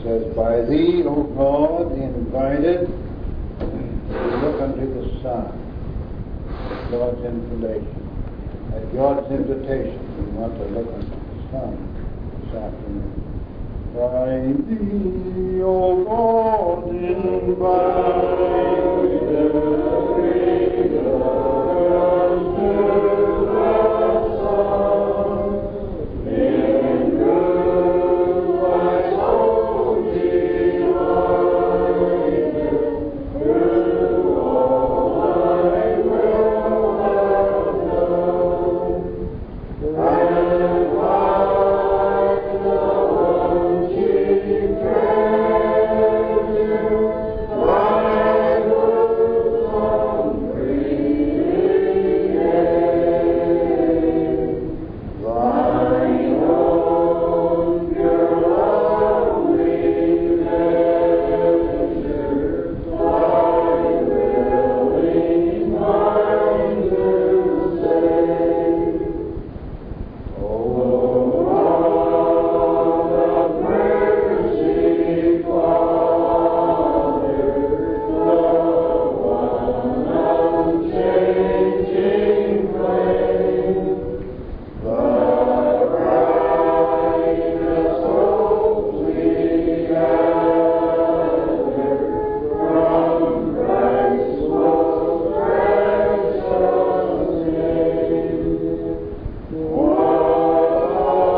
says, By thee, O God, invited, we look unto the sun, God's invitation. At God's invitation, we want to look unto the sun this afternoon. By thee, O God, invited, bring us to the sun. In good thy soul delighted, through all thy will have done. And like the one chief treasure, thy bosom freely gave. Thine own pure lovely measure, thy willing mind to save. O God of mercy, Father, the one unchanging flame, the brightest hopes we gather from Christ's most precious name. What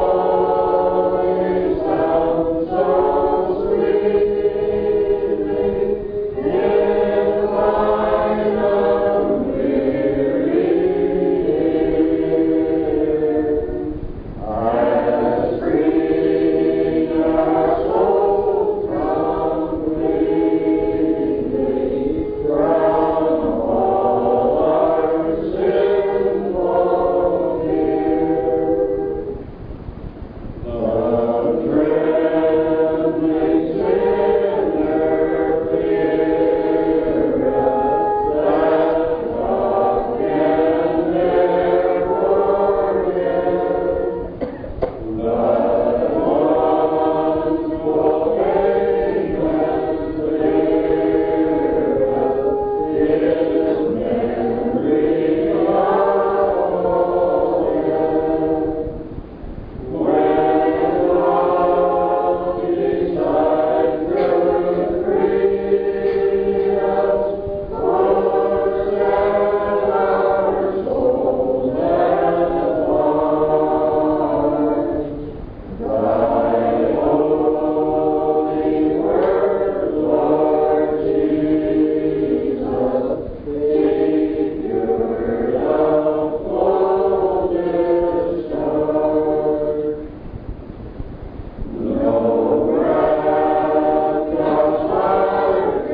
always sounds so sweetly in thine unwearied ear, has freed our soul completely from all our sinful fear. The trembling sinner feareth that God can ne'er forgive. But once proclaimed and cleareth His memory always. When love beside truth frees us, forset our souls at once. Thy holy word, Lord Jesus, Savior of full discharge. No wrath does heart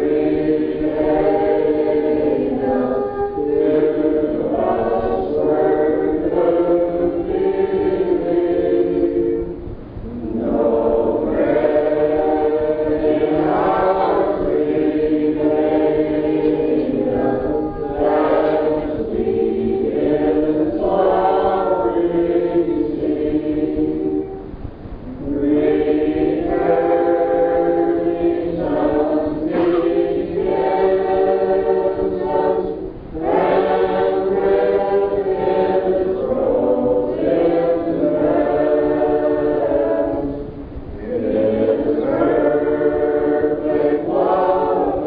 retain us, to us word could believe. No breath in our remain us, as we in sorrow receive. Returning sons, He gives us, and with His frozen breast, His perfect love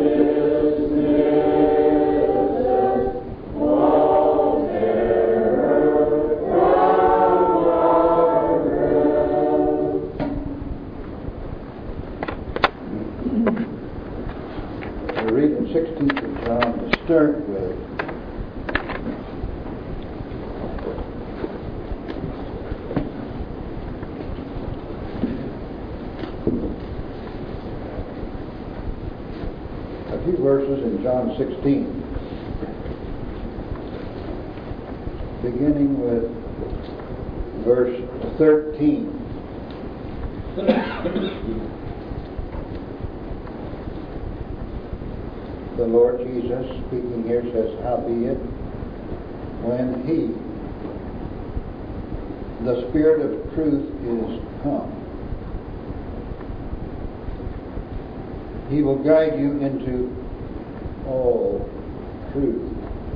dismisses all terror from our breast. We're reading 16th of John to start with. A few verses in John 16, beginning with verse 13. The Lord Jesus, speaking here, says, Howbeit, when He, the Spirit of truth, is come, He will guide you into all truth.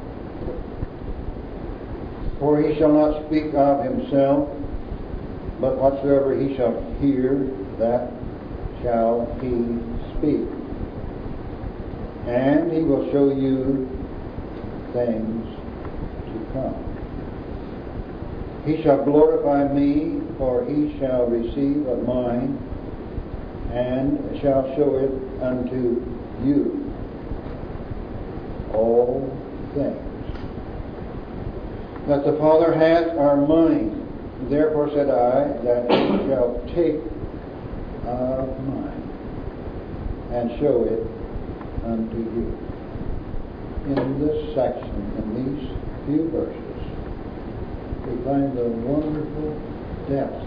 For he shall not speak of himself, but whatsoever he shall hear, that shall he speak. And he will show you things to come. He shall glorify me, for he shall receive of mine, and shall show it unto you. All things that the Father hath are mine. Therefore said I, that he shall take of mine, and show it unto you. In this section, in these few verses, we find the wonderful depth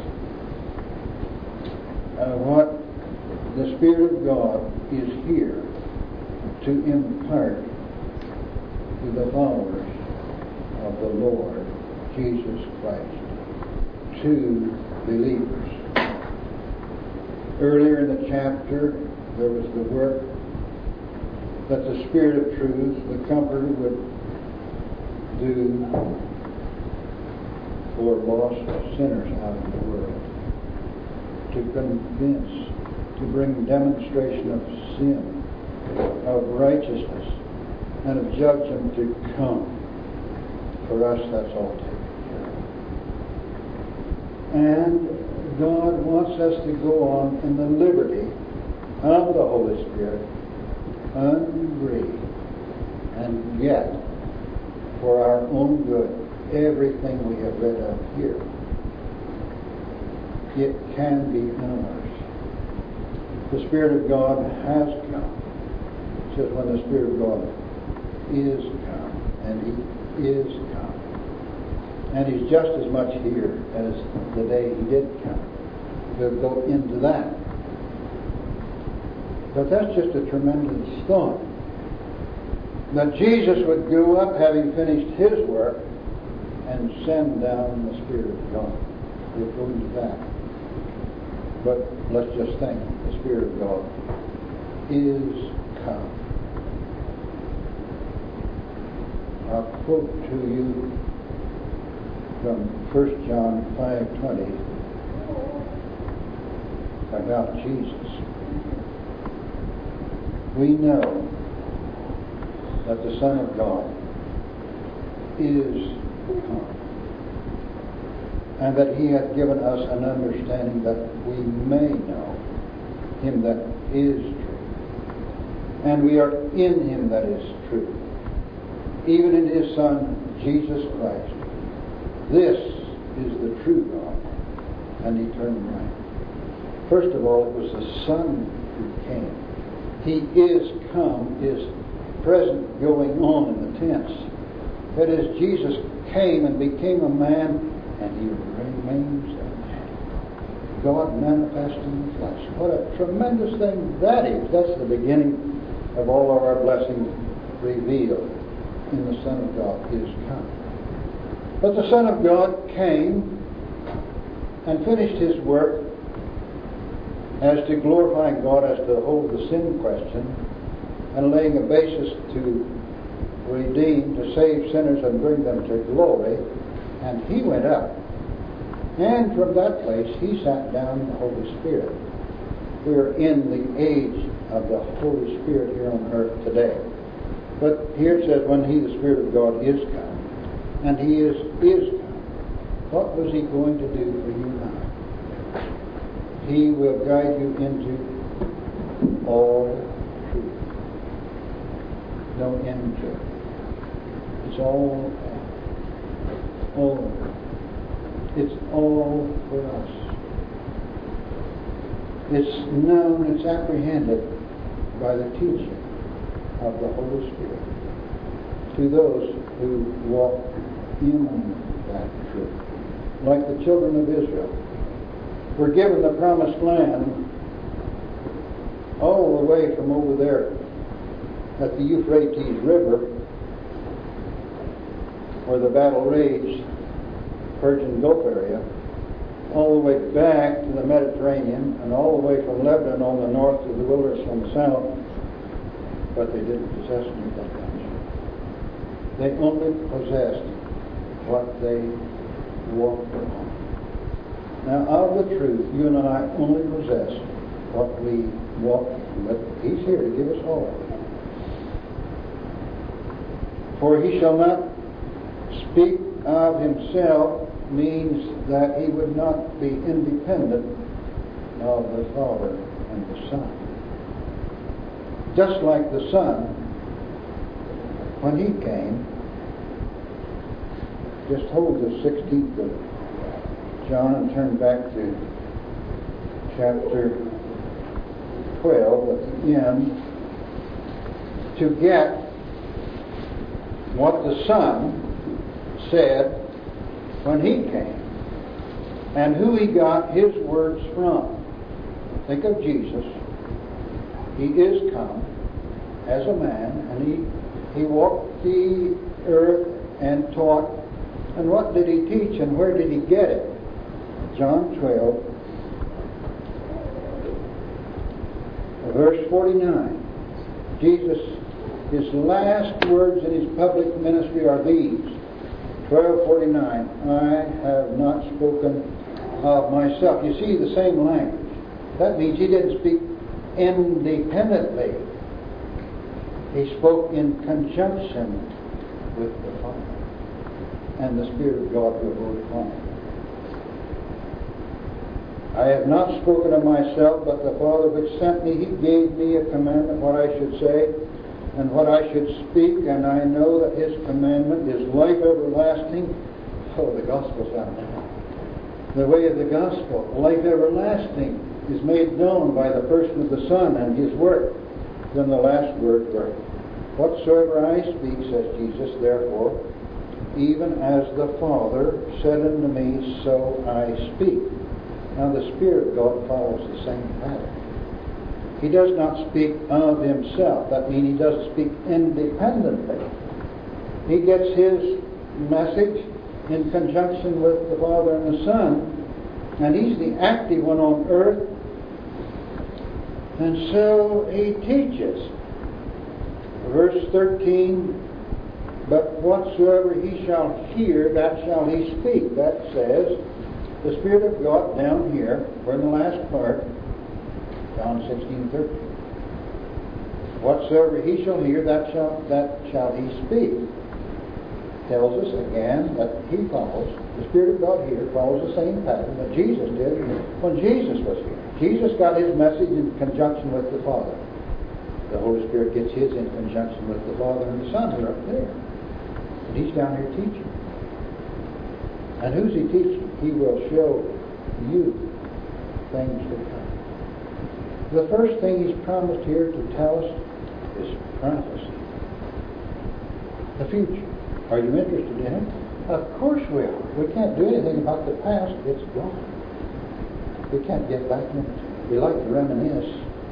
of what the Spirit of God is here to impart to the followers of the Lord Jesus Christ, to believers. Earlier in the chapter, there was the work that the Spirit of truth, the Comforter, would do for lost sinners out in the world, to convince, to bring demonstration of sin, of righteousness, and of judgment to come. For us, that's all taken care of. And God wants us to go on in the liberty of the Holy Spirit, ungrieved, and yet, for our own good, everything we have read of here, it can be ours. The Spirit of God has come. It says when the Spirit of God is come, and He is come. And He's just as much here as the day He did come. We'll go into that. But that's just a tremendous thought. That Jesus would go up, having finished His work, and send down the Spirit of God. We'll go into that. But let's just think, the Spirit of God is come. I'll quote to you from 1 John 5:20 about Jesus. We know that the Son of God is come, and that He hath given us an understanding that we may know Him that is true. And we are in Him that is true, even in His Son, Jesus Christ. This is the true God and eternal life. First of all, it was the Son who came. He is come, is present, going on in the tense. That is, Jesus came and became a man, and He remains a man. God manifest in the flesh. What a tremendous thing that is. That's the beginning of all of our blessings revealed in the Son of God is come. But the Son of God came and finished His work as to glorifying God, as to hold the sin question, and laying a basis to redeem, to save sinners and bring them to glory. And He went up. And from that place He sat down the Holy Spirit. We're in the age of the Holy Spirit here on earth today. But here it says, when He, the Spirit of God, is come, and He is come, what was He going to do for you now? He will guide you into all truth. No end to it. It's all it's all for us. It's known, it's apprehended by the teaching of the Holy Spirit to those who walk in that truth. Like the children of Israel were given the promised land all the way from over there at the Euphrates River, where the battle raged, Persian Gulf area, all the way back to the Mediterranean, and all the way from Lebanon on the north to the wilderness on the south, but they didn't possess anything else. They only possessed what they walked upon. Now, of the truth, you and I only possess what we walk in, but He's here to give us all. For He shall not speak of Himself means that He would not be independent of the Father and the Son. Just like the Son, when He came, just hold the 16th of John and turn back to chapter 12 at the end to get what the Son said when He came and who He got His words from. Think of Jesus. He is come as a man, and he walked the earth and taught. And what did He teach, and where did He get it? John 12, verse 49. Jesus, His last words in His public ministry are these. 12:49. I have not spoken of myself. You see the same language. That means He didn't speak independently. He spoke in conjunction with the Father and the Spirit of God who abode upon Him. I have not spoken of myself, but the Father which sent me, He gave me a commandment what I should say and what I should speak, and I know that His commandment is life everlasting. Oh, the Gospel's out now. The way of the Gospel, life everlasting, is made known by the person of the Son and His work. Then the last word, whatsoever I speak, says Jesus, therefore, even as the Father said unto me, so I speak. Now the Spirit of God follows the same pattern. He does not speak of Himself. That means He doesn't speak independently. He gets His message in conjunction with the Father and the Son, and He's the active one on earth, and so He teaches. Verse 13, but whatsoever He shall hear, that shall He speak. That says, the Spirit of God down here, we're in the last part, John 16:13. Whatsoever He shall hear, that shall He speak. Tells us again that He follows, the Spirit of God here follows the same pattern that Jesus did when Jesus was here. Jesus got His message in conjunction with the Father. The Holy Spirit gets His in conjunction with the Father and the Son who are up there. And He's down here teaching. And who's He teaching? He will show you things to come. The first thing He's promised here to tell us is prophecy. The future. Are you interested in it? Of course we are. We can't do anything about the past. It's gone. We can't get back in it. We like to reminisce.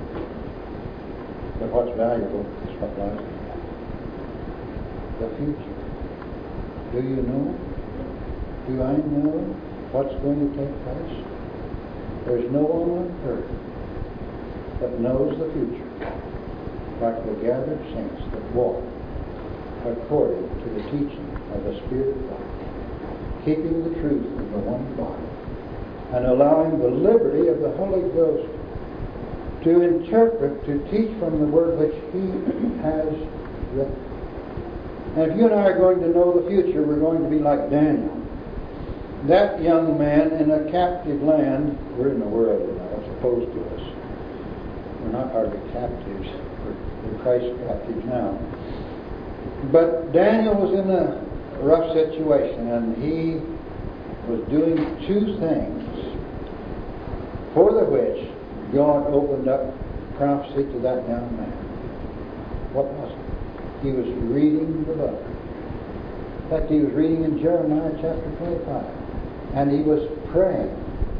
But what's valuable is what lies ahead. The future. Do you know? Do I know what's going to take place? There's no one on earth that knows the future like the gathered saints that walk according to the teaching of the Spirit of God, keeping the truth of the one body, and allowing the liberty of the Holy Ghost to interpret, to teach from the Word which He has written. And if you and I are going to know the future, we're going to be like Daniel. That young man in a captive land, we're in the world now, as opposed to us. We're not hardly captives. We're Christ's captives now. But Daniel was in a rough situation, and he was doing two things for the which God opened up prophecy to that young man. What was it? He was reading the book. In fact, he was reading in Jeremiah chapter 25. And he was praying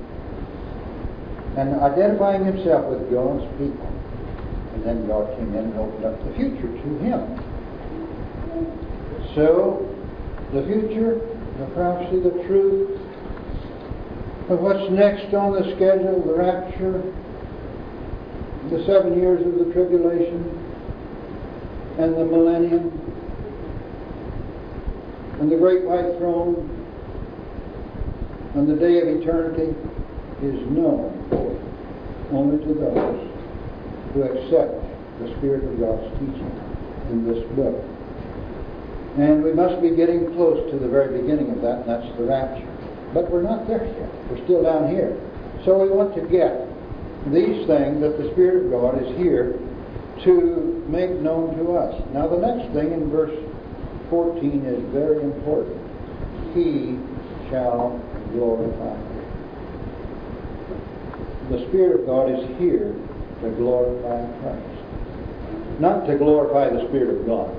and identifying himself with God's people. And then God came in and opened up the future to him. So, the future, the prophecy, the truth of what's next on the schedule, the rapture, the 7 years of the tribulation, and the millennium and the great white throne and the day of eternity is known only to those who accept the Spirit of God's teaching in this book. And we must be getting close to the very beginning of that, and that's the rapture. But we're not there yet. We're still down here. So we want to get these things that the Spirit of God is here to make known to us. Now the next thing in verse 14 is very important. He shall glorify me. The Spirit of God is here to glorify Christ, not to glorify the Spirit of God.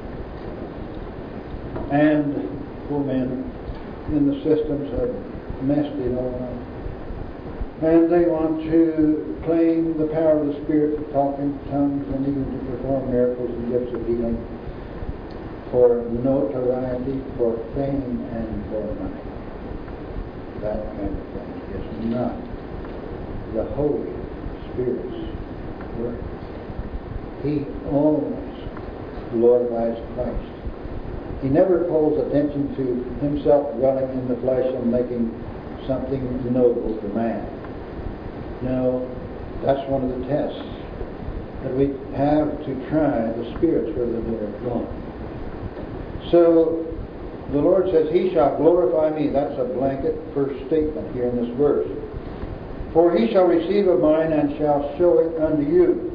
And men in the systems have messed it all up. And they want to claim the power of the Spirit to talk in tongues and even to perform miracles and gifts of healing for notoriety, for fame, and for money. That kind of thing is not the Holy Spirit's work. He always glorifies Christ. He never calls attention to himself dwelling in the flesh and making something noble to man. No, that's one of the tests that we have to try the spirits whether they are gone. So the Lord says, He shall glorify me. That's a blanket first statement here in this verse. For He shall receive of mine and shall show it unto you.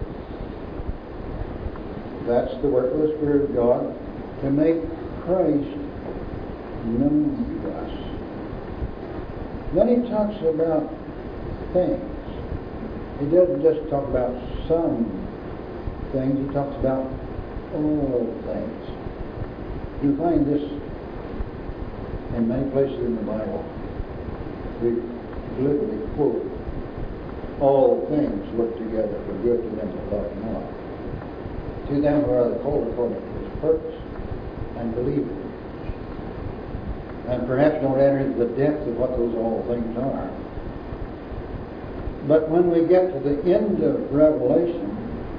That's the work of the Spirit of God, to make Christ known to us. Then He talks about things. He doesn't just talk about some things, He talks about all things. You find this in many places in the Bible. We literally quote, all things work together for good to them that love God, to them who are the called according to His purpose and believe it. And perhaps don't enter into the depth of what those all things are. But when we get to the end of Revelation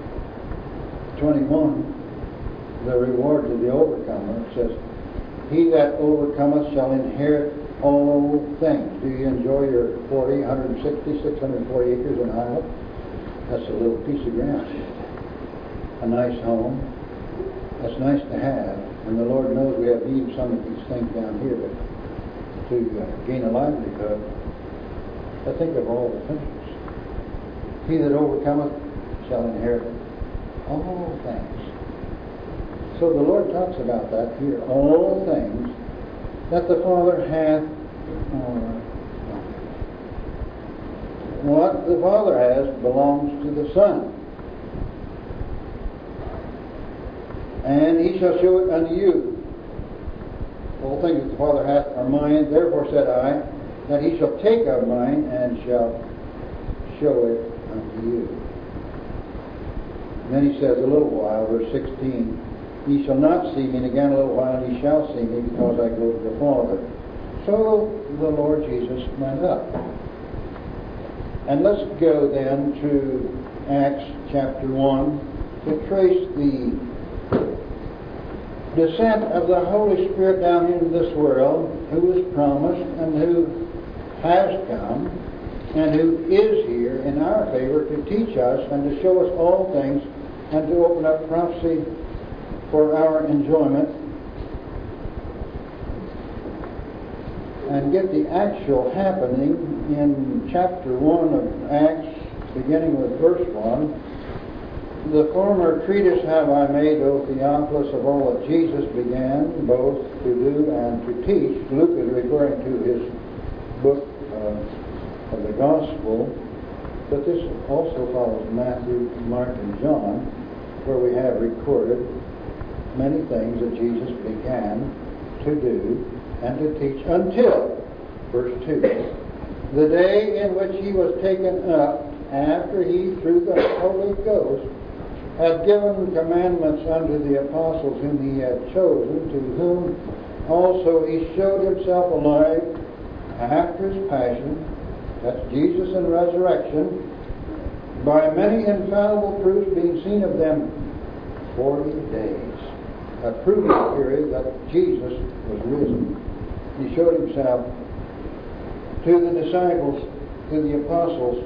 21, the reward to the overcomer, it says, He that overcometh shall inherit all things. Do you enjoy your 160, 640 acres in Iowa? That's a little piece of ground. A nice home. That's nice to have. And the Lord knows we have need of some of these things down here to gain a livelihood. But think of all the things. He that overcometh shall inherit all things. So the Lord talks about that here. All things that the Father hath. What the Father has belongs to the Son. And He shall show it unto you. All things that the Father hath are mine. Therefore said I, that He shall take of mine and shall show it unto you. And then He says a little while, verse 16, Ye shall not see me, and again a little while ye shall see me, because I go to the Father. So the Lord Jesus went up. And let's go then to Acts chapter 1 to trace the descent of the Holy Spirit down into this world, who was promised and who has come and who is here in our favor to teach us and to show us all things and to open up prophecy for our enjoyment and get the actual happening in chapter 1 of Acts, beginning with verse 1. The former treatise have I made, O Theophilus, of all that Jesus began both to do and to teach. Luke is referring to his book of the Gospel, but this also follows Matthew, Mark, and John, where we have recorded many things that Jesus began to do and to teach until, verse 2, the day in which He was taken up, after He, through the Holy Ghost, had given commandments unto the apostles whom He had chosen, to whom also He showed Himself alive after His passion, that's Jesus and resurrection, by many infallible proofs being seen of them 40 days, a proving period that Jesus was risen. He showed himself to the disciples, to the apostles,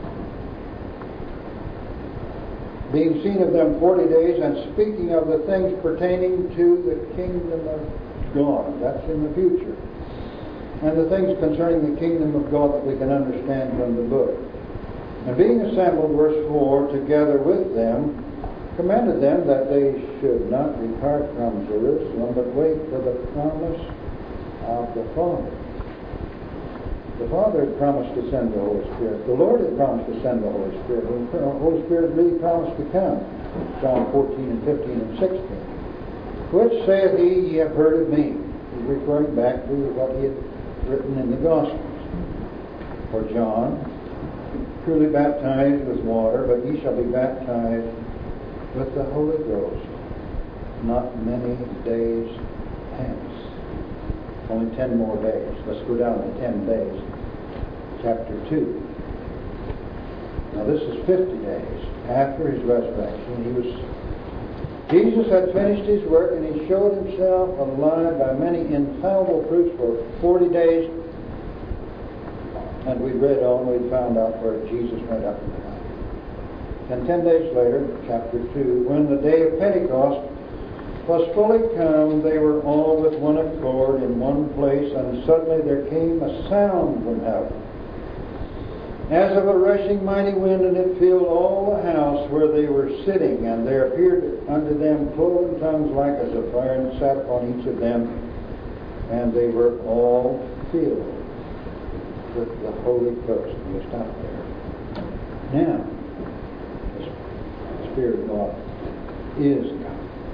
being seen of them 40 days and speaking of the things pertaining to the kingdom of God. That's in the future. And the things concerning the kingdom of God that we can understand from the book. And being assembled, verse 4, together with them, commanded them that they should not depart from Jerusalem, but wait for the promise of the Father. The Father had promised to send the Holy Spirit. The Lord had promised to send the Holy Spirit. And the Holy Spirit really promised to come. John 14 and 15 and 16. Which saith he, ye have heard of me. He's referring back to what he had written in the Gospels. For John truly baptized with water, but ye shall be baptized with the Holy Ghost not many days hence. Only 10 more days. Let's go down to 10 days. Chapter 2. Now this is 50 days after his resurrection. Jesus had finished his work, and he showed himself alive by many infallible proofs for 40 days. And we read on, we found out where Jesus went up in the night. And 10 days later, chapter 2, when the day of Pentecost was fully come, they were all with one accord in one place, and suddenly there came a sound from heaven, as of a rushing mighty wind, and it filled all the house where they were sitting. And there appeared unto them cloven tongues like as of fire, and sat upon each of them, and they were all filled with the Holy Ghost. And we stop there. Now, the Spirit of God is come.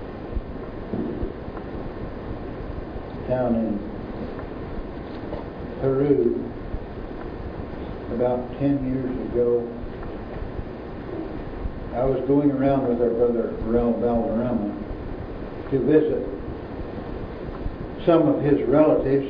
Down in Peru, about 10 years ago, I was going around with our brother Raul Valderrama to visit some of his relatives.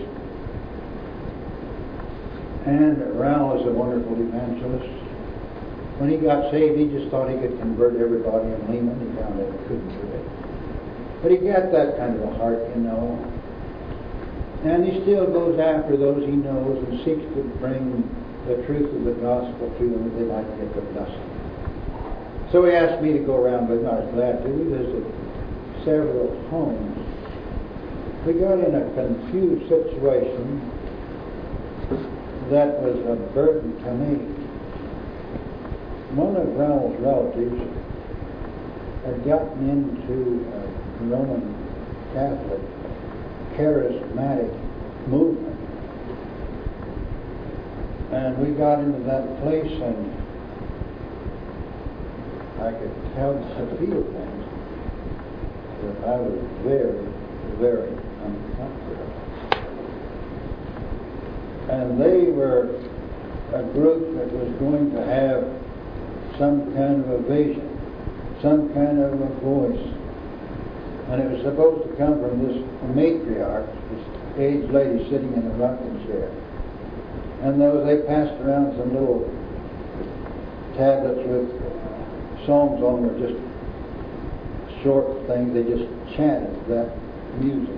And Raul is a wonderful evangelist. When he got saved, he just thought he could convert everybody in Lehman. He found out he couldn't do it. But he got that kind of a heart, you know. And he still goes after those he knows and seeks to bring the truth of the gospel to them that they might get the blessing. So he asked me to go around with him. I was glad to. We visited several homes. We got in a confused situation that was a burden to me. One of Raul's relatives had gotten into a Roman Catholic charismatic movement. And we got into that place, and I could tell the feel things that I was very, very uncomfortable. And they were a group that was going to have some kind of a vision, some kind of a voice. And it was supposed to come from this matriarch, this aged lady sitting in a rocking chair. And they passed around some little tablets with psalms on them, just short things. They just chanted that music.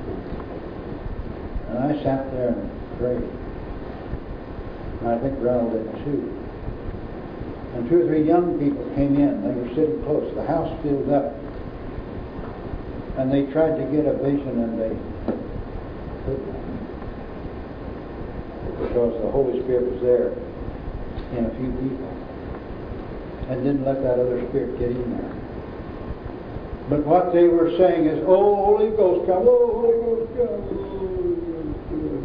And I sat there and prayed. And I think Ronald did too. And 2 or 3 young people came in. They were sitting close. The house filled up. And they tried to get a vision, and they couldn't. Because the Holy Spirit was there in a few people. And didn't let that other spirit get in there. But what they were saying is, "Oh, Holy Ghost, come! Oh, Holy Ghost, come! Oh, Holy Ghost, come!"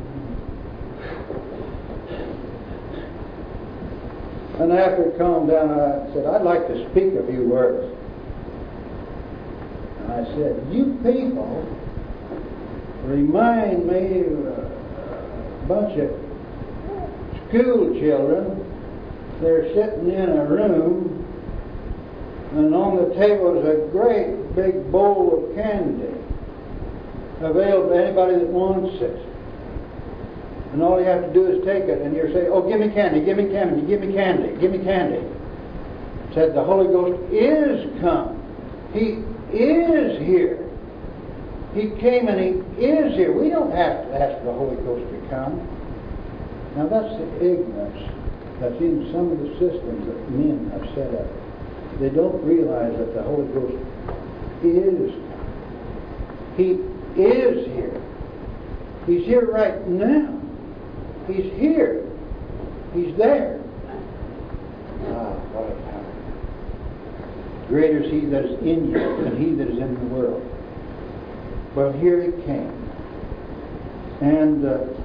And after it calmed down, I said, "I'd like to speak a few words." And I said, "You people remind me of a bunch of school children. They're sitting in a room, and on the table is a great big bowl of candy, available to anybody that wants it. And all you have to do is take it, and you're saying, 'Oh, give me candy, give me candy, give me candy, give me candy.'" Said the Holy Ghost is come. He is here. He came and He is here. We don't have to ask the Holy Ghost to come. Now that's the ignorance that's in some of the systems that men have set up. They don't realize that the Holy Ghost is coming. He is here. He's here right now. He's here. He's there. Ah, what a power. Greater is He that is in you than he that is in the world. Well, here He came. And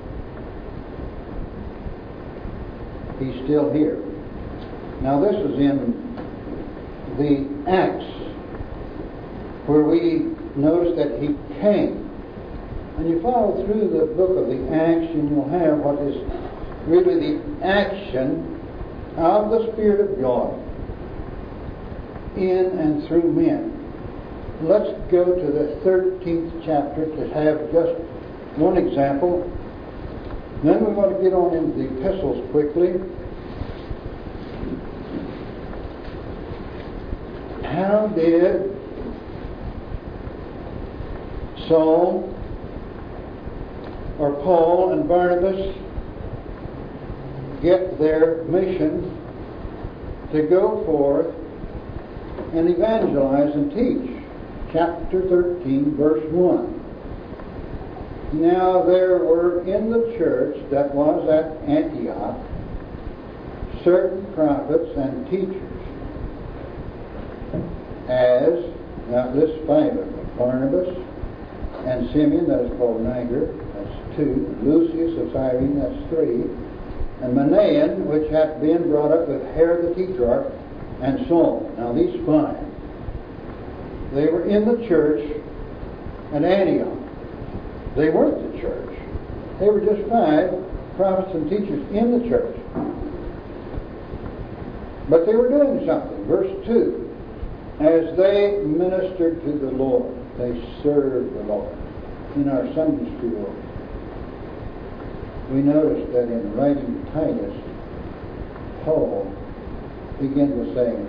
He's still here. Now this is in the Acts, where we notice that He came. And you follow through the book of the Acts, and you'll have what is really the action of the Spirit of God in and through men. Let's go to the 13th chapter to have just one example. Then we're going to get on into the epistles quickly. How did Saul or Paul and Barnabas get their mission to go forth and evangelize and teach? Chapter 13, verse 1. Now there were in the church that was at Antioch certain prophets and teachers, as, now this 5 of them, Barnabas and Simeon, that is called Niger, that's 2, Lucius of Cyrene, that's 3, and Manaen, which had been brought up with Herod the Tetrarch, and Saul. Now these 5, they were in the church at Antioch. They weren't the church. They were just 5 prophets and teachers in the church. But they were doing something. Verse 2. As they ministered to the Lord, they served the Lord. In our Sunday school, we noticed that in writing Titus, Paul began with saying,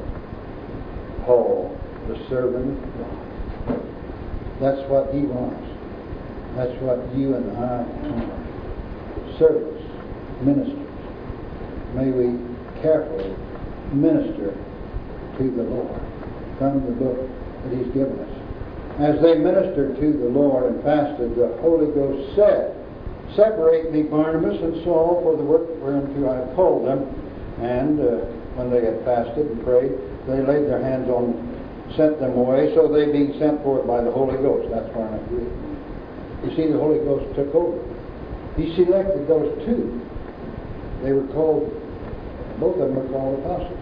Paul, the servant of God. That's what he wants. That's what you and I are. Servants, ministers. May we carefully minister to the Lord from the book that He's given us. As they ministered to the Lord and fasted, the Holy Ghost said, Separate me, Barnabas and Saul, for the work whereunto I have called them. And when they had fasted and prayed, they laid their hands on them, sent them away, so they being sent forth by the Holy Ghost. That's why I'm reading. You see, the Holy Ghost took over. He selected those 2. They were called, both of them were called apostles.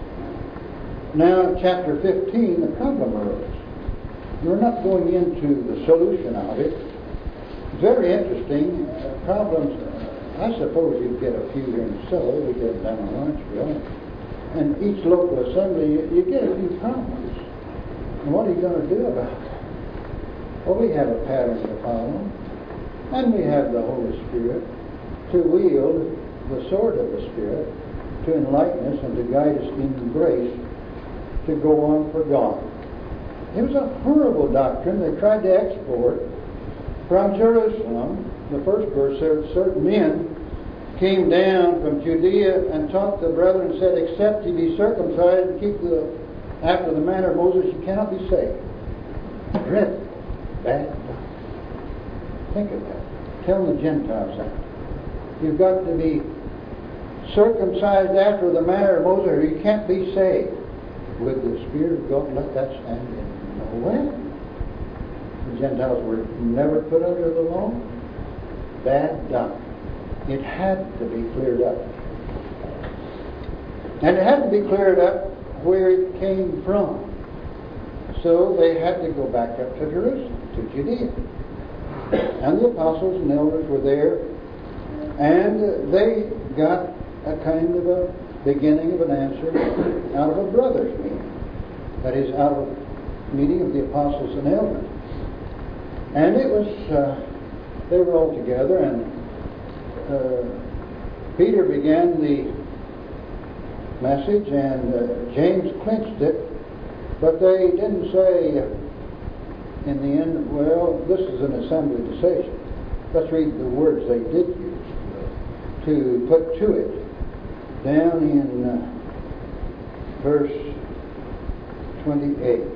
Now, in chapter 15, the problem arose. We're not going into the solution of it. It's very interesting. Problems, I suppose you'd get a few here in Silla. We get them down in Lawrenceville. And each local assembly, you get a few problems. And what are you going to do about it? Well, we have a pattern to follow. And we have the Holy Spirit to wield the sword of the Spirit to enlighten us and to guide us in grace to go on for God. It was a horrible doctrine they tried to export from Jerusalem. The first verse said, certain men came down from Judea and taught the brethren and said, except ye be circumcised and keep after the manner of Moses, you cannot be saved. Dreadful, bad doctrine. Think of that. Tell the Gentiles that. You've got to be circumcised after the manner of Moses, or you can't be saved. Would the Spirit of God let that stand in? No way. The Gentiles were never put under the law. Bad doctrine. It had to be cleared up. And it had to be cleared up where it came from. So they had to go back up to Jerusalem, to Judea. And the apostles and elders were there, and they got a kind of a beginning of an answer out of a brothers' meeting. That is, out of a meeting of the apostles and elders. And it was, they were all together, and Peter began the message, and James clinched it But they didn't say in the end, well, this is an assembly decision. Let's read the words they did use to put to it. Down in verse 28.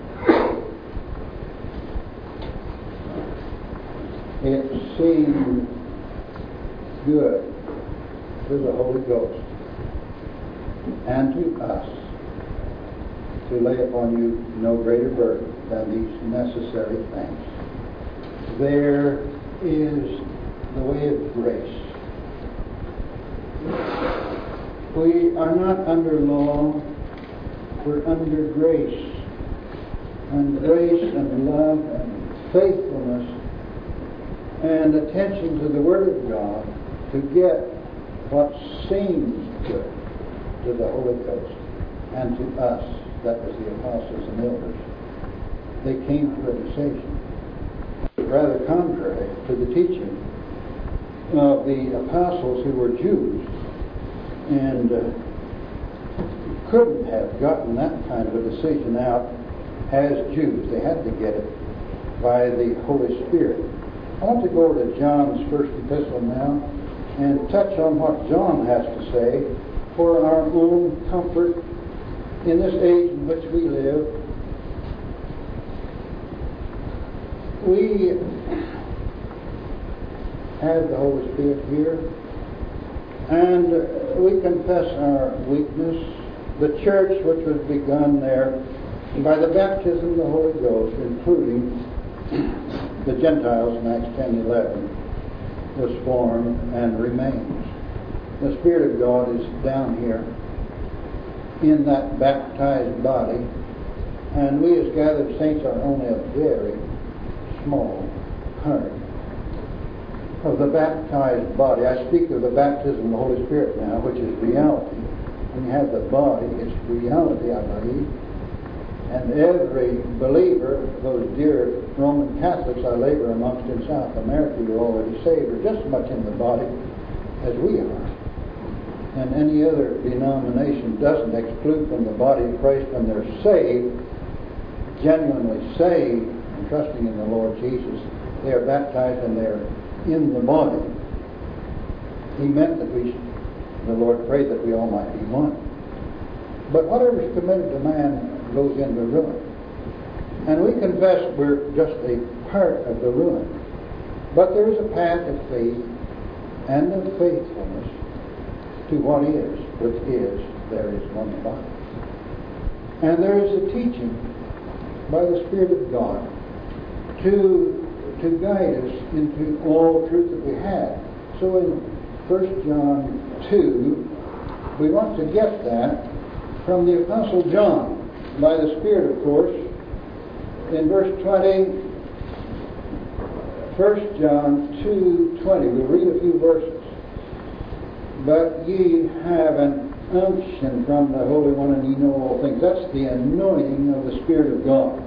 It seemed good to the Holy Ghost and to us to lay upon you no greater burden than these necessary things. There is the way of grace. We are not under law, we're under grace. And grace and love and faithfulness and attention to the Word of God to get what seems good to the Holy Ghost and to us, that was the apostles and elders. They came to a decision rather contrary to the teaching of the apostles who were Jews and couldn't have gotten that kind of a decision out as Jews. They had to get it by the Holy Spirit. I want to go to John's first epistle now and touch on what John has to say for our own comfort in this age in which we live. We have the Holy Spirit here, and we confess our weakness. The church, which was begun there by the baptism of the Holy Ghost, including the Gentiles in Acts 10:11, was formed and remains. The Spirit of God is down here in that baptized body, and we as gathered saints are only a very small part of the baptized body. I speak of the baptism of the Holy Spirit now, which is reality. When you have the body, it's reality, I believe. And every believer, those dear Roman Catholics I labor amongst in South America who are already saved, are just as much in the body as we are. And any other denomination doesn't exclude from the body of Christ when they're saved, genuinely saved, and trusting in the Lord Jesus. They are baptized and they're in the body. He meant that the Lord prayed that we all might be one. But whatever is committed to man goes into ruin. And we confess we're just a part of the ruin. But there is a path of faith and of faithfulness to what is, which is, there is one body. And there is a teaching by the Spirit of God to guide us into all truth that we have. So in 1 John 2, we want to get that from the Apostle John, by the Spirit, of course. In verse 20, 1 John 2:20, we'll read a few verses. But ye have an unction from the Holy One, and ye know all things. That's the anointing of the Spirit of God.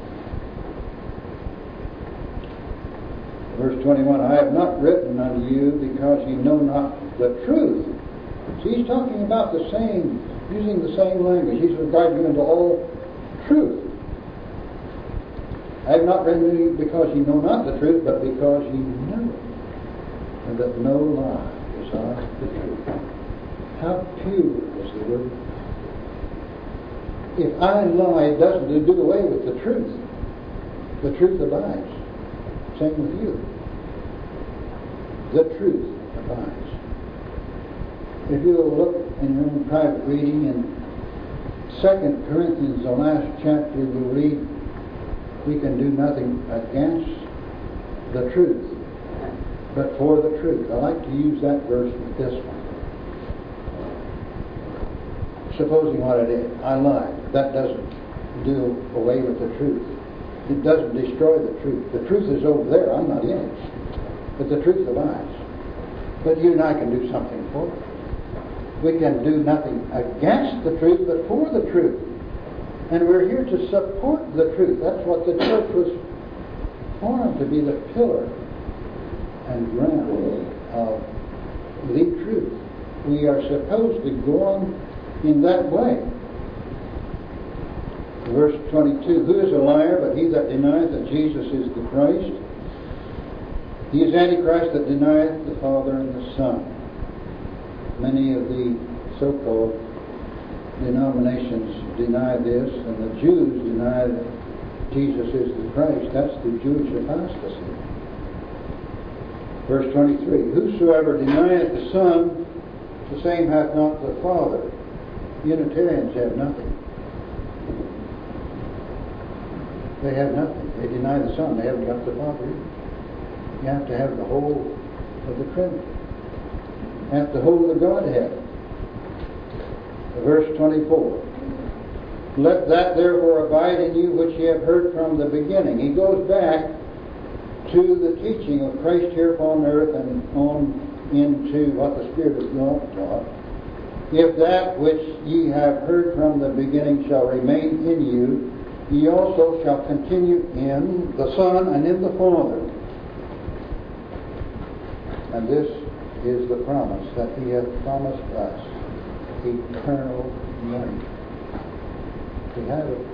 Verse 21, I have not written unto you because ye know not the truth. See, he's talking about the same, using the same language. He's regarding you into all truth. I have not written to you because ye know not the truth, but because ye know it, and that no lie is of the truth. How pure is the word? If I lie, it doesn't do away with the truth. The truth abides. Same with you. The truth abides. If you will look in your own private reading in 2 Corinthians, the last chapter, you'll read, we can do nothing against the truth, but for the truth. I like to use that verse with this one. Supposing what it is, I lied. That doesn't do away with the truth. It doesn't destroy the truth. The truth is over there. I'm not in it. But the truth abides. But you and I can do something for it. We can do nothing against the truth, but for the truth. And we're here to support the truth. That's what the church was formed, to be the pillar and ground of the truth. We are supposed to go on in that way. Verse 22, who is a liar but he that denieth that Jesus is the Christ? He is Antichrist that denieth the Father and the Son. Many of the so-called denominations deny this, and the Jews deny that Jesus is the Christ. That's the Jewish apostasy. Verse 23, whosoever denieth the Son, the same hath not the Father. Unitarians have nothing. They have nothing. They deny the Son. They haven't got the Father either. You have to have the whole of the Trinity. You have the whole of the Godhead. Verse 24. Let that therefore abide in you which ye have heard from the beginning. He goes back to the teaching of Christ here upon earth and on into what the Spirit of God taught. If that which ye have heard from the beginning shall remain in you, ye also shall continue in the Son and in the Father. And this is the promise that He hath promised us, eternal life. We have it.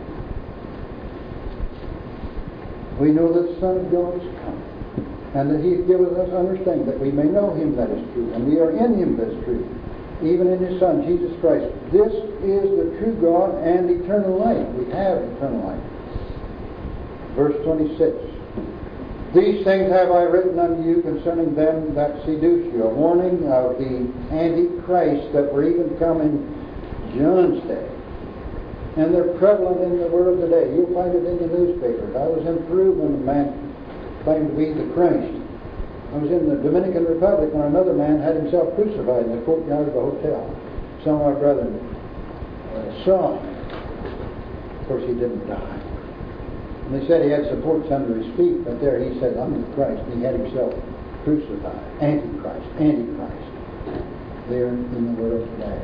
We know that the Son of God is come, and that He hath given us understanding that we may know Him that is true, and we are in Him that is true, even in His Son, Jesus Christ. This is the true God and eternal life. We have eternal life. Verse 26. These things have I written unto you concerning them that seduce you, a warning of the Antichrist that were even come in John's day. And they're prevalent in the world today. You'll find it in the newspapers. I was in Peru when a man claimed to be the Christ. I was in the Dominican Republic when another man had himself crucified in the courtyard of a hotel. Some of our brethren saw him. Of course, he didn't die. And they said he had supports under his feet, but there he said, I'm the Christ. And he had himself crucified. Antichrist, Antichrist. There in the world today.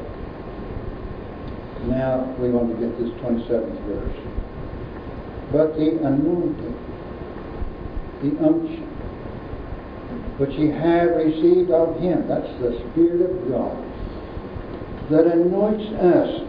Now we want to get this 27th verse. But the anointing, the unction, which ye have received of Him, that's the Spirit of God, that anoints us,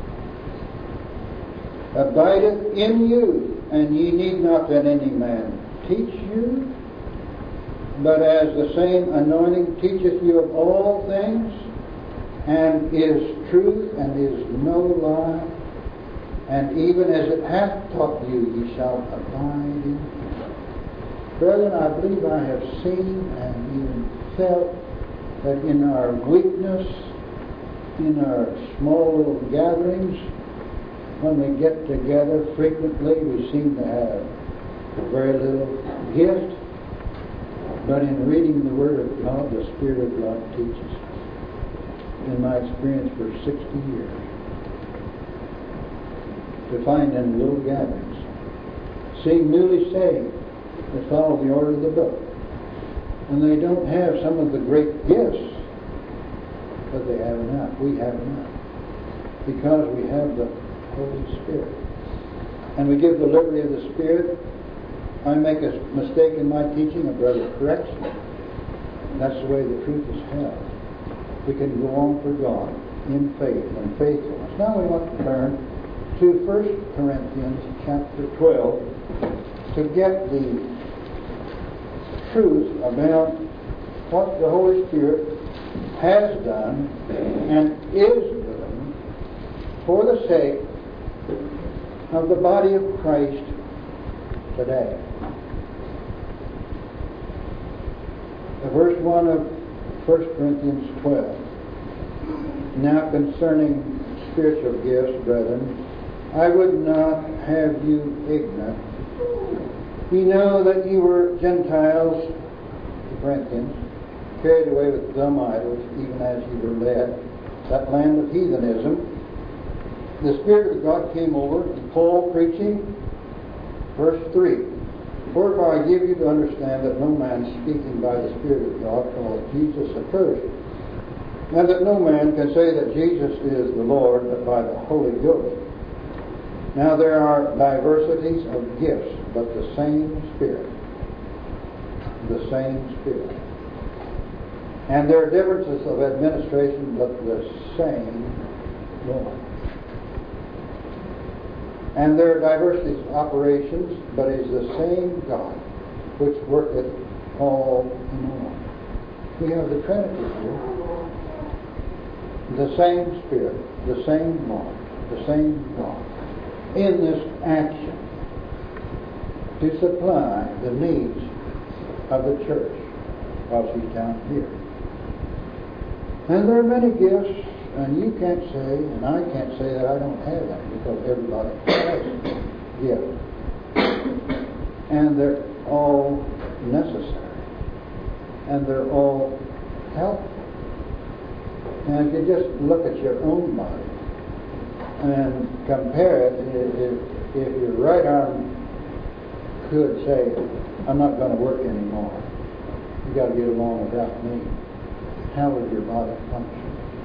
abideth in you, and ye need not that any man teach you, but as the same anointing teacheth you of all things, and is truth, and is no lie, and even as it hath taught you, ye shall abide in Him. Brethren, I believe I have seen and even felt that in our weakness, in our small little gatherings, when we get together frequently, we seem to have very little gift. But in reading the Word of God, the Spirit of God teaches us. In my experience for 60 years, to find in little gatherings, seeing newly saved that follow the order of the book, and they don't have some of the great gifts, but they have enough. We have enough because we have the Holy Spirit, and we give the liberty of the Spirit. I make a mistake in my teaching, a brother corrects me. And that's the way the truth is held. We can go on for God in faith and faithfulness. Now we want to turn to 1 Corinthians chapter 12 to get the truth about what the Holy Spirit has done and is doing for the sake of the body of Christ today. The verse 1 of 1 Corinthians 12. Now concerning spiritual gifts, brethren, I would not have you ignorant. Ye know that ye were Gentiles, the Corinthians, carried away with dumb idols, even as ye were led, that land of heathenism. The Spirit of God came over, and Paul preaching, verse 3. Wherefore I give you to understand that no man speaking by the Spirit of God calleth Jesus accursed, and that no man can say that Jesus is the Lord but by the Holy Ghost. Now there are diversities of gifts, but the same Spirit. The same Spirit. And there are differences of administration, but the same Lord. And there are diversities of operations, but it is the same God which worketh all in all. We have the Trinity here. The same Spirit, the same Lord, the same God, in this action to supply the needs of the church while she's down here. And there are many gifts, and you can't say, and I can't say that I don't have that, because everybody has gifts. And they're all necessary. And they're all helpful. And if you just look at your own body and compare it, if your right arm could say, I'm not going to work anymore, you got to get along without me, how would your body function?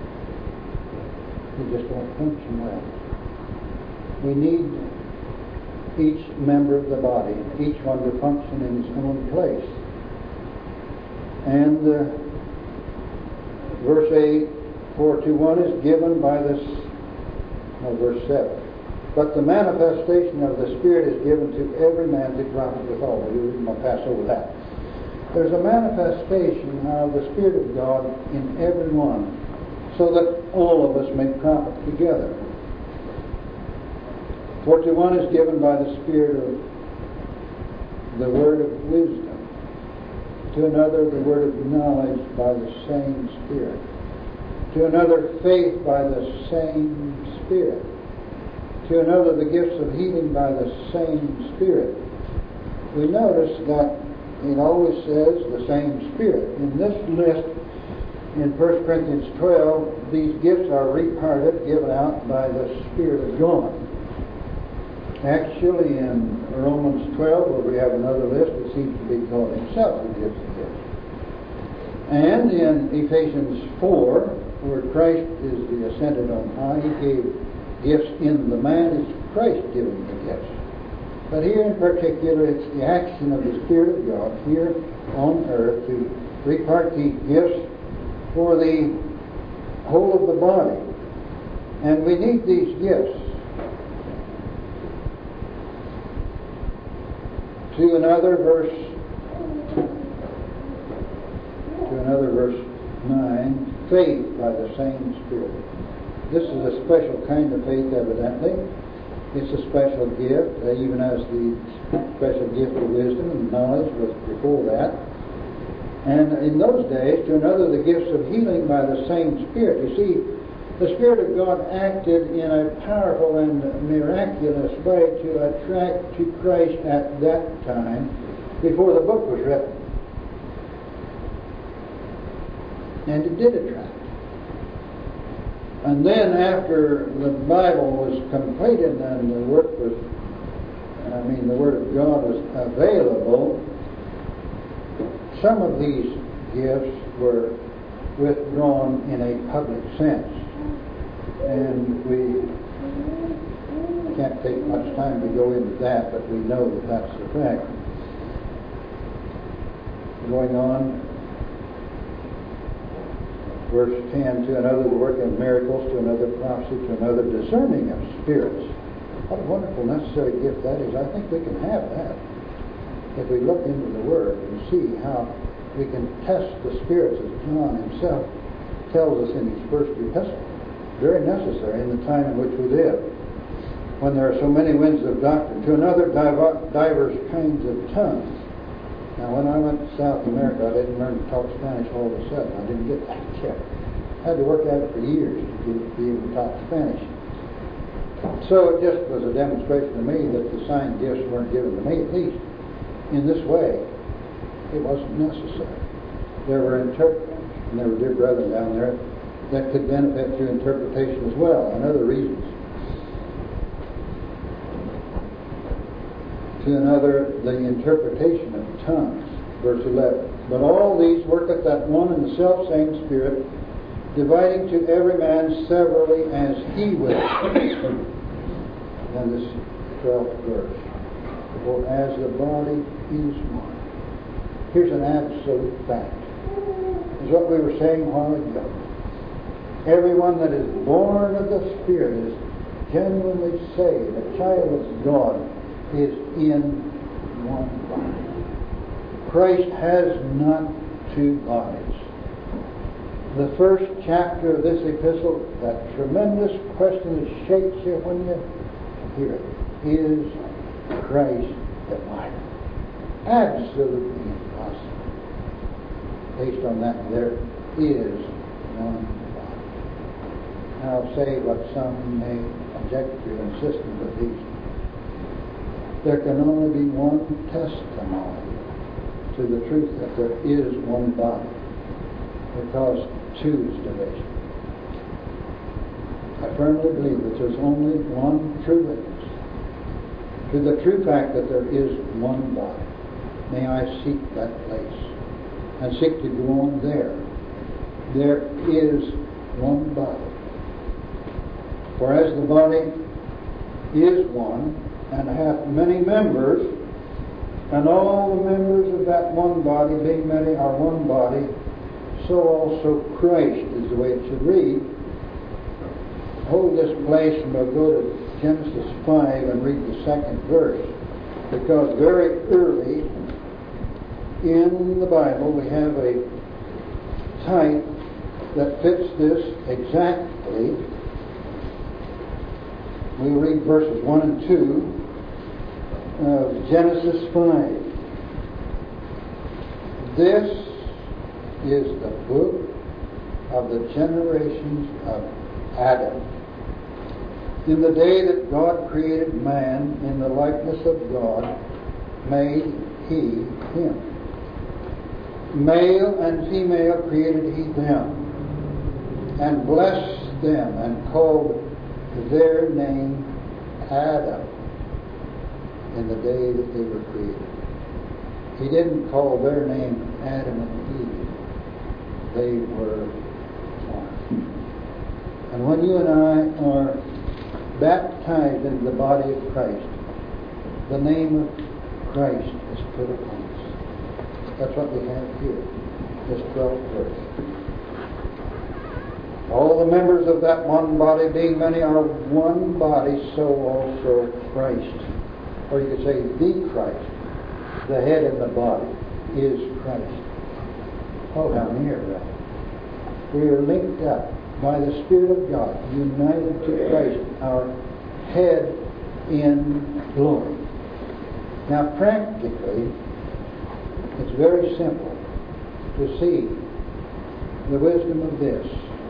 It just won't function well. We need each member of the body, each one to function in its own place. And verse 8, 4:21 is given by this, verse 7. But the manifestation of the Spirit is given to every man to profit withal. I'm going to pass over that. There's a manifestation of the Spirit of God in every one, so that all of us may profit together. 41 is given by the Spirit of the word of wisdom. To another, the word of knowledge by the same Spirit. To another, faith by the same Spirit. To another, the gifts of healing by the same Spirit. We notice that it always says the same Spirit. In this list, in 1 Corinthians 12, these gifts are reparted, given out by the Spirit of God. Actually, in Romans 12, where we have another list, it seems to be God Himself who gives the gifts. And in Ephesians 4, where Christ is the ascended on high, He gave gifts in the man. It's Christ giving the gifts. But here in particular, it's the action of the Spirit of God here on earth to repart these gifts for the whole of the body. And we need these gifts. To another, verse 9, faith by the same Spirit. This is a special kind of faith, evidently. It's a special gift, even as the special gift of wisdom and knowledge was before that. And in those days, to another, the gifts of healing by the same Spirit. You see, the Spirit of God acted in a powerful and miraculous way to attract to Christ at that time, before the book was written. And it did attract. And then after the Bible was completed and the Word of God was available, some of these gifts were withdrawn in a public sense. And we can't take much time to go into that, but we know that that's the fact. Going on, verse 10, to another the working of miracles, to another prophecy, to another discerning of spirits. What a wonderful necessary gift that is. I think we can have that if we look into the Word and see how we can test the spirits, as John himself tells us in his first epistle. Very necessary in the time in which we live, when there are so many winds of doctrine. To another, divers kinds of tongues. Now, when I went to South America, I didn't learn to talk Spanish all of a sudden. I didn't get that yet. I had to work at it for years to be able to talk Spanish. So it just was a demonstration to me that the sign gifts weren't given to me, at least in this way. It wasn't necessary. There were interpreters, and there were dear brethren down there that could benefit through interpretation as well, and other reasons. To another, the interpretation of tongues, verse 11. But all these worketh that one and the selfsame Spirit, dividing to every man severally as He will. And this 12th verse. For as the body is one. Here's an absolute fact. It's what we were saying a while ago. Everyone that is born of the Spirit is genuinely say the child of God is in one body. Christ has not two bodies. The first chapter of this epistle, that tremendous question that shakes you when you hear it, is Christ divided? Absolutely impossible. Based on that, there is one body. Now I'll say what some may object to, insisting with these. There can only be one testimony to the truth that there is one body, because two is division. I firmly believe that there's only one true witness to the true fact that there is one body. May I seek that place and seek to go on there. There is one body. For as the body is one and hath many members, and all the members of that one body, being many, are one body, so also Christ is the way it should read. Hold this place and we'll go to Genesis 5 and read the second verse, because very early in the Bible we have a type that fits this exactly. We read verses 1 and 2 of Genesis 5. This is the book of the generations of Adam. In the day that God created man in the likeness of God, made he him. Male and female created he them, and blessed them, and called their name Adam in the day that they were created. He didn't call their name Adam and Eve. They were one. And when you and I are baptized into the body of Christ, the name of Christ is put upon us. That's what we have here, this 12th verse. All the members of that one body, being many, are one body, so also Christ. Or you could say the Christ, the head of the body, is Christ. Oh, how near that. We are linked up by the Spirit of God, united to Christ, our head in glory. Now, practically, it's very simple to see the wisdom of this.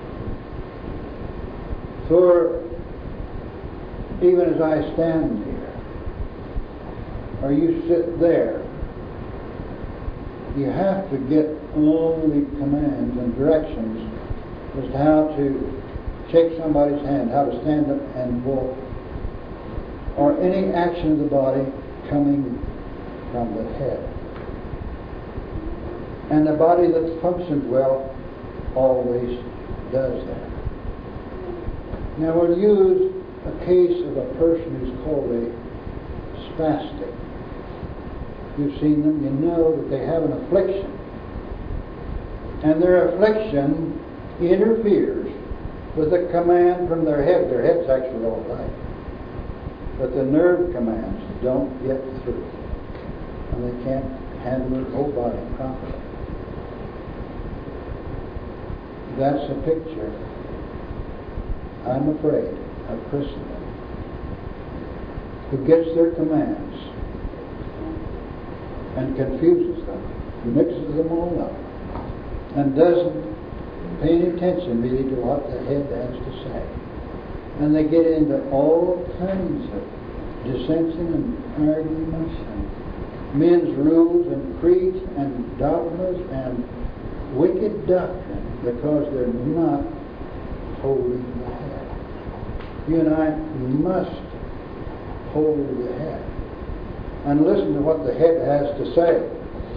For even as I stand here, or you sit there, you have to get all the commands and directions as to how to shake somebody's hand, how to stand up and walk, or any action of the body coming from the head. And a body that functions well always does that. Now we'll use a case of a person who's called a spastic. You've seen them, you know that they have an affliction. And their affliction interferes with a command from their head. Their head's actually all right. But the nerve commands don't get through. And they can't handle their whole body properly. That's a picture, I'm afraid, of Christendom, who gets their commands and confuses them, mixes them all up, and doesn't pay any attention really to what the head has to say. And they get into all kinds of dissension and arguments and men's rules and creeds and dogmas and wicked doctrine because they're not holding the head. You and I must hold the head and listen to what the head has to say.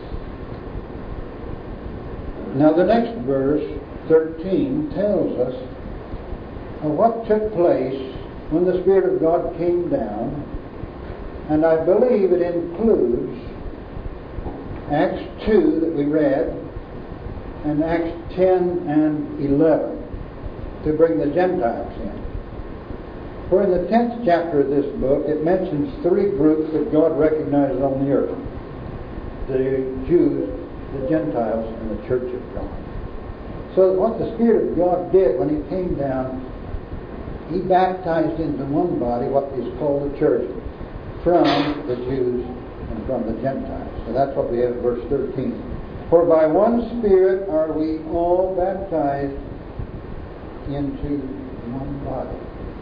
Now the next verse, 13, tells us what took place when the Spirit of God came down, and I believe it includes Acts 2 that we read and Acts 10 and 11 to bring the Gentiles in. For in the 10th chapter of this book, it mentions three groups that God recognizes on the earth: the Jews, the Gentiles, and the Church of God. So what the Spirit of God did when He came down, He baptized into one body what is called the church, from the Jews and from the Gentiles. So that's what we have in verse 13. For by one Spirit are we all baptized into one body.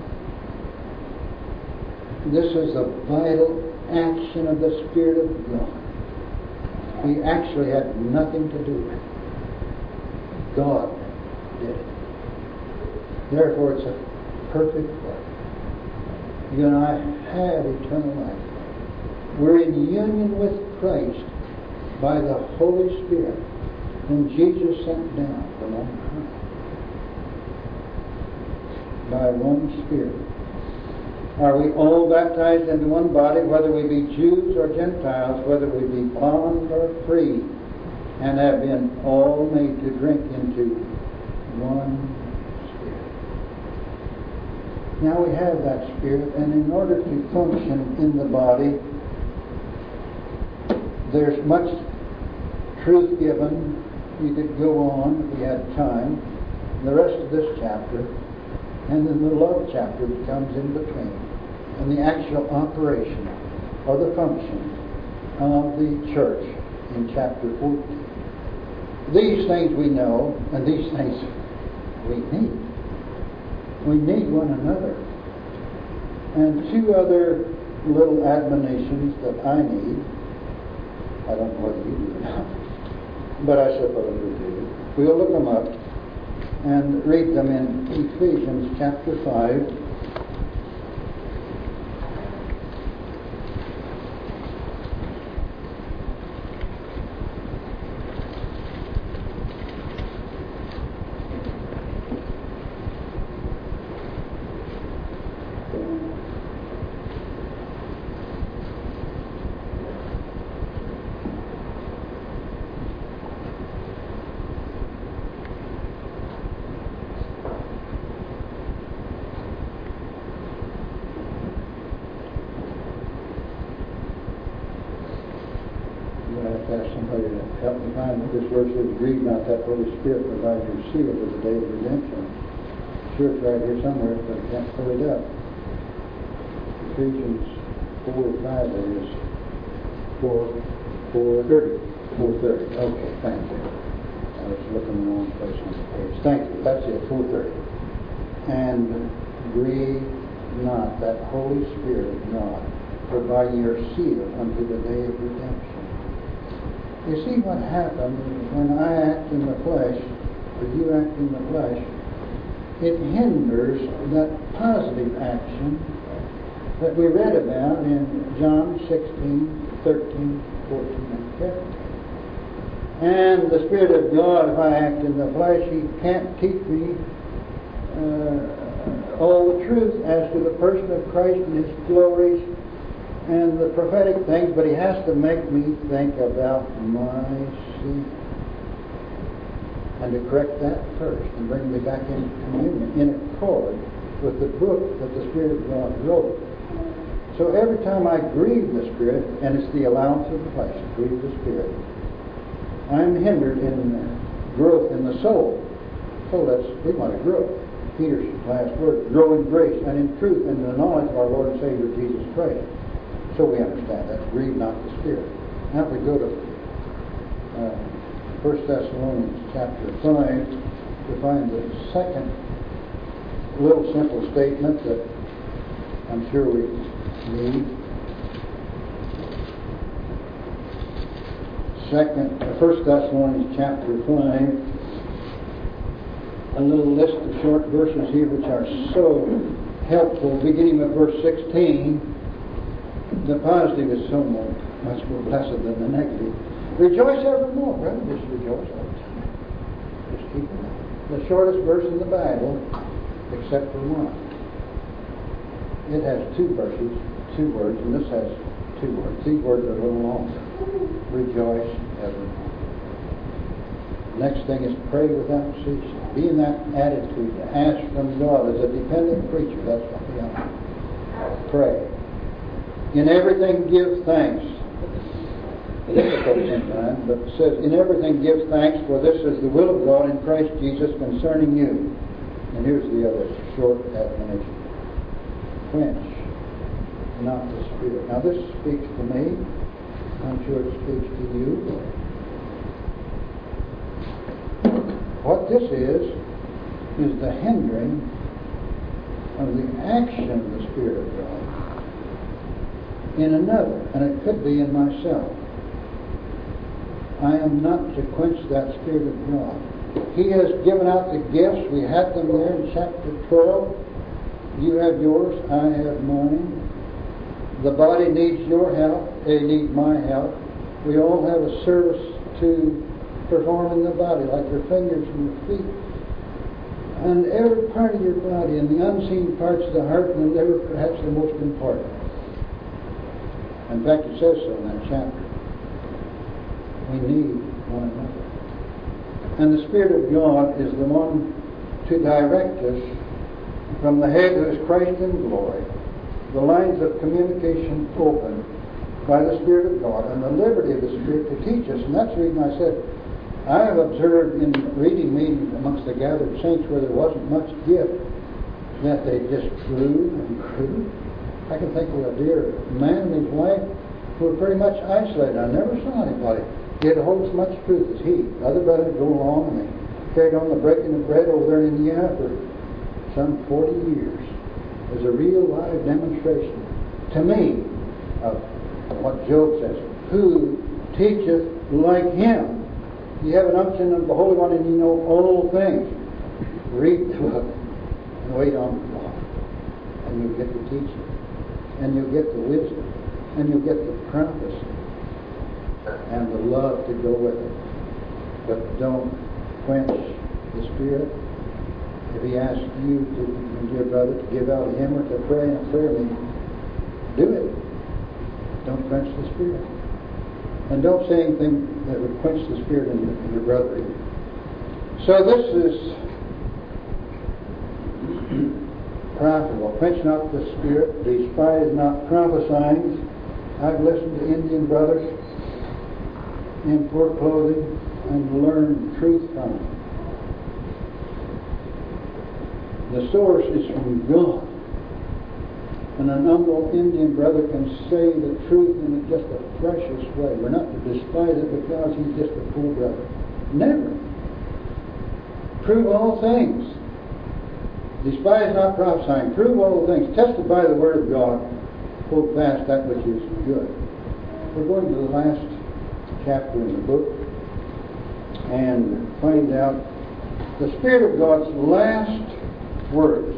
This is a vital action of the Spirit of God. We actually had nothing to do with it. God did it. Therefore, it's a perfect work. You and I have eternal life. We're in union with Christ by the Holy Spirit, whom Jesus sent down from on high. By one Spirit are we all baptized into one body, whether we be Jews or Gentiles, whether we be bond or free, and have been all made to drink into one Spirit. Now we have that Spirit, and in order to function in the body, there's much truth given. We could go on if we had time. The rest of this chapter, and then the love chapter that comes in between, and the actual operation or the function of the church in chapter 14. These things we know, and these things we need. We need one another. And two other little admonitions that I need. I don't know whether you do or not, but I suppose we do. We'll look them up and read them in Ephesians chapter 5. Help me find what this verse is. Grieve not that Holy Spirit provides your seal for the day of redemption. Sure, it's right here somewhere, but I can't pull it up. Ephesians 4:5 there is 4:30. 4:30. Okay, thank you. I was looking in the wrong place on the page. Thank you. That's it, 4:30. And grieve not that Holy Spirit of God providing your seal unto the day of redemption. You see what happens when I act in the flesh, or you act in the flesh, it hinders that positive action that we read about in John 16, 13, 14, and 15. And the Spirit of God, if I act in the flesh, He can't teach me all the truth as to the person of Christ and His glories and the prophetic things, but He has to make me think about my sin and to correct that first and bring me back into communion in accord with the book that the Spirit of God wrote. So every time I grieve the Spirit, and it's the allowance of the flesh to grieve the Spirit, I'm hindered in growth in the soul. So we want to grow. Peter's last word, grow in grace and in truth and in the knowledge of our Lord and Savior Jesus Christ. So we understand that. Grieve not the Spirit. Now we go to 1 Thessalonians chapter 5 to find the second little simple statement that I'm sure we need. 1 Thessalonians chapter 5. A little list of short verses here which are so helpful. Beginning with verse 16. The positive is so much more blessed than the negative. Rejoice evermore, brother. Just rejoice all the time. Just keep it up. The shortest verse in the Bible, except for one. It has two verses, two words, and this has two words. These words are a little longer. Rejoice evermore. Next thing is pray without ceasing. Be in that attitude to ask from God as a dependent creature. That's what we are. Pray. In everything give thanks. Difficult sometimes, but it says, in everything give thanks, for this is the will of God in Christ Jesus concerning you. And here's the other short admonition. Quench not the Spirit. Now this speaks to me. I'm sure it speaks to you. What this is the hindering of the action of the Spirit of God in another, and it could be in myself. I am not to quench that Spirit of God. He has given out the gifts. We had them there in chapter 12. You have yours, I have mine. The body needs your help. They need my help. We all have a service to perform in the body, like your fingers and your feet. And every part of your body, and the unseen parts of the heart and the liver, perhaps the most important. In fact, it says so in that chapter. We need one another. And the Spirit of God is the one to direct us from the head who is Christ in glory. The lines of communication open by the Spirit of God and the liberty of the Spirit to teach us. And that's the reason I said, I have observed in reading meetings amongst the gathered saints where there wasn't much gift, that they just grew and grew. I can think of a dear man and his wife who were pretty much isolated. I never saw anybody get a hold of as much truth as he. Other brothers go along and they carried on the breaking of bread over there in Indiana for some 40 years. There's a real live demonstration to me of what Job says. Who teacheth like him? You have an unction of the Holy One and you know all things. Read the book and wait on God. And you'll get the teaching. And you'll get the wisdom. And you'll get the promise. And the love to go with it. But don't quench the Spirit. If he asks you, dear brother, to give out a hymn or to pray in a prayer meeting, do it. Don't quench the Spirit. And don't say anything that would quench the Spirit in your brother either. So this is profitable. Quench not the Spirit, despise not prophesying. I've listened to Indian brothers in poor clothing and learned truth from them. The source is from God. And an humble Indian brother can say the truth in just a precious way. We're not to despise it because he's just a poor brother. Never. Prove all things. Despise not prophesying. Prove all things. Testify the word of God. Hold fast that which is good. We're going to the last chapter in the book and find out the Spirit of God's last words.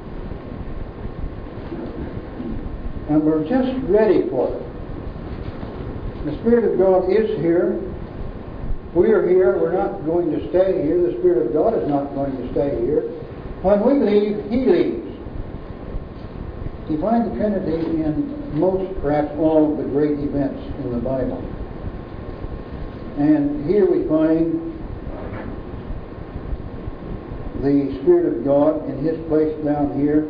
And we're just ready for it. The Spirit of God is here. We are here. We're not going to stay here. The Spirit of God is not going to stay here. When we leave, He leaves. You find the Trinity in most, perhaps all, of the great events in the Bible. And here we find the Spirit of God in His place down here.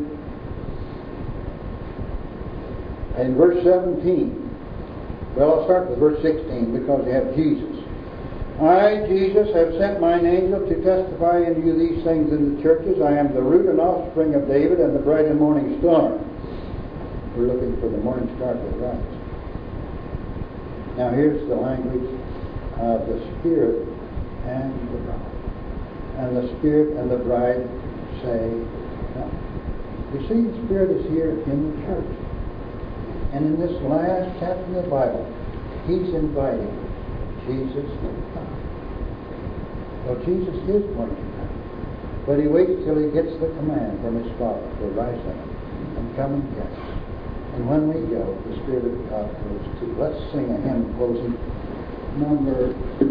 In verse 17, well, I'll start with verse 16 because you have Jesus. I, Jesus, have sent mine angel to testify unto you these things in the churches. I am the root and offspring of David and the bright and morning star. We're looking for the morning star to rise. Now here's the language of the Spirit and the bride. And the Spirit and the bride say no. You see, the Spirit is here in the church. And in this last chapter of the Bible, He's inviting Jesus to come. Well, Jesus is going to come. But He waits till He gets the command from His Father to rise up and come and get us. And when we go, the Spirit of God goes too. Let's sing a hymn closing. Number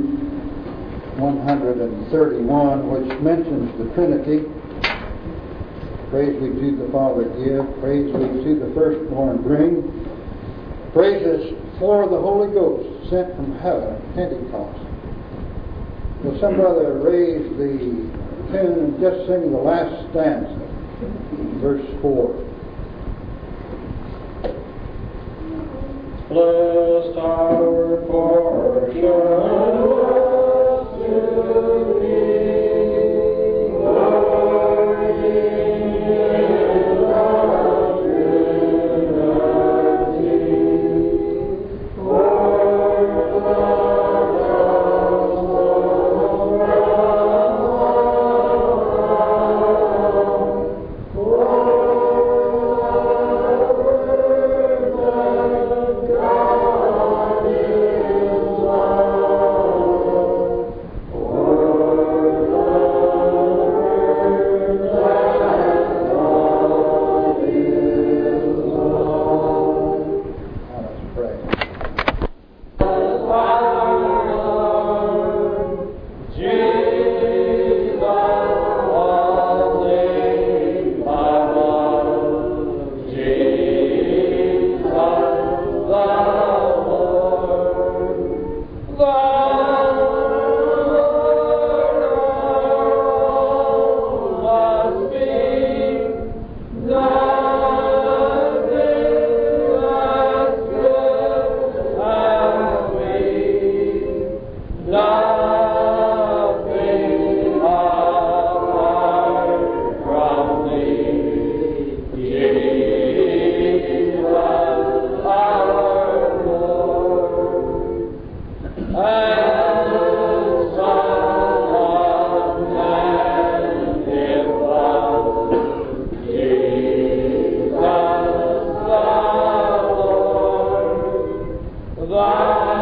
131, which mentions the Trinity. Praise we to the Father give. Praise we to the firstborn bring. Praises for the Holy Ghost sent from heaven at Pentecost. Will some brother raise the tune and just sing the last stanza, verse 4. Blessed our portion was to be. Worthy is our Trinity, for the Thy